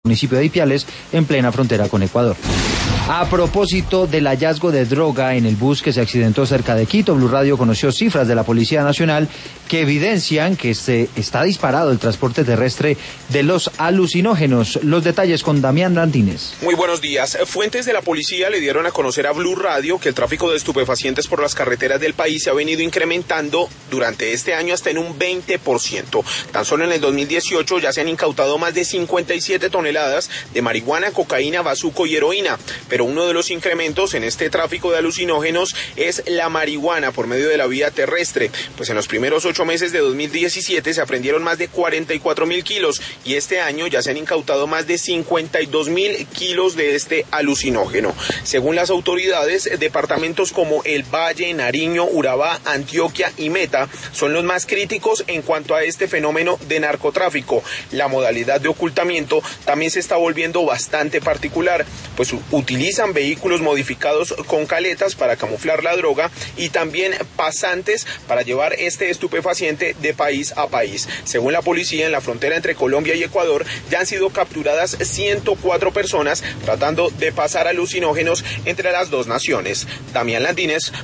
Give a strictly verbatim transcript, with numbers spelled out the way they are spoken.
municipio de Ipiales, en plena frontera con Ecuador. A propósito del hallazgo de droga en el bus que se accidentó cerca de Quito, Blue Radio conoció cifras de la Policía Nacional que evidencian que se está disparado el transporte terrestre de los alucinógenos. Los detalles con Damián Landines. Muy buenos días. Fuentes de la policía le dieron a conocer a Blue Radio que el tráfico de estupefacientes por las carreteras del país se ha venido incrementando durante este año hasta en un veinte por ciento. Tan solo en el dos mil dieciocho ya se han incautado más de cincuenta y siete toneladas de marihuana, cocaína, bazuco y heroína. Pero uno de los incrementos en este tráfico de alucinógenos es la marihuana por medio de la vía terrestre. Pues en los primeros ocho meses de dos mil diecisiete se aprehendieron más de cuarenta y cuatro mil kilos y este año ya se han incautado más de cincuenta y dos mil kilos de este alucinógeno. Según las autoridades, departamentos como El Valle, Nariño, Urabá, Antioquia y Meta son los más críticos en cuanto a este fenómeno de narcotráfico. La modalidad de ocultamiento también se está volviendo bastante particular, pues utilizan vehículos modificados con caletas para camuflar la droga y también pasantes para llevar este estupefaciente de país a país. Según la policía, en la frontera entre Colombia y Ecuador ya han sido capturadas ciento cuatro personas tratando de pasar alucinógenos entre las dos naciones. Damián Landines,